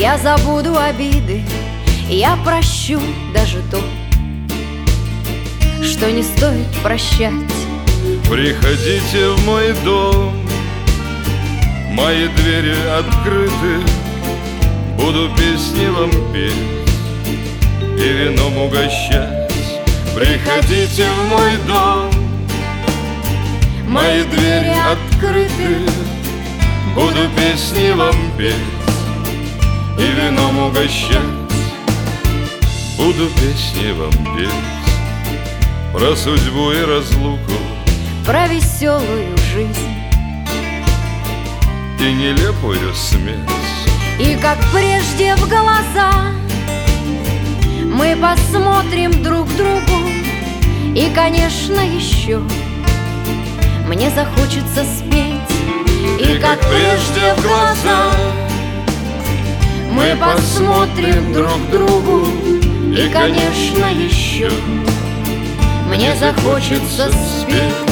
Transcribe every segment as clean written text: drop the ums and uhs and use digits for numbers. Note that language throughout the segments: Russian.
Я забуду обиды, я прощу даже то, что не стоит прощать. Приходите в мой дом, мои двери открыты, буду песни вам петь и вином угощать. Приходите в мой дом, мои двери открыты, буду песни вам петь и вином угощать. Буду песни вам петь про судьбу и разлуку, про веселую жизнь и нелепую смерть. И как прежде в глаза мы посмотрим друг другу. И, конечно, еще мне захочется спеть. И как прежде в глаза мы посмотрим друг другу. И, конечно, еще мне захочется спеть.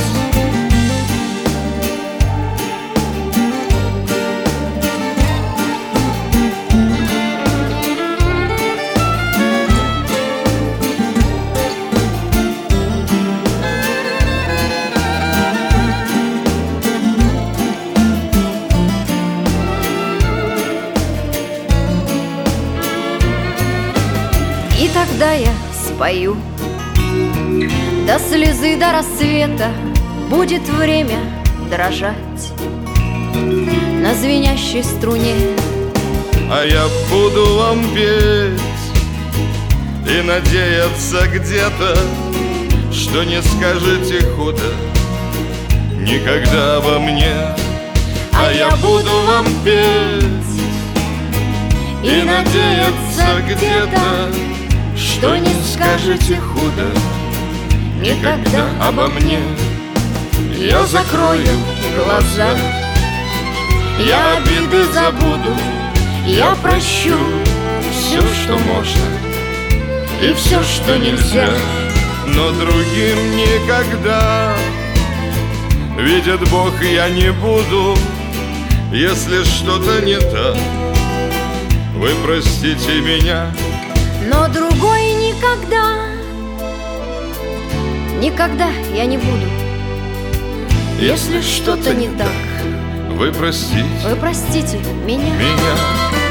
И тогда я спою до слезы, до рассвета. Будет время дрожать на звенящей струне. А я буду вам петь и надеяться где-то, что не скажете худо никогда обо мне. А я буду вам петь и надеяться где-то, что не скажете худо никогда обо мне. Я закрою глаза, я обиды забуду, я прощу все, что можно, и все, что нельзя. Но другим никогда, видит Бог, я не буду. Если что-то не так, вы простите меня. Но другой никогда, никогда я не буду. Если что-то не так, вы простите меня.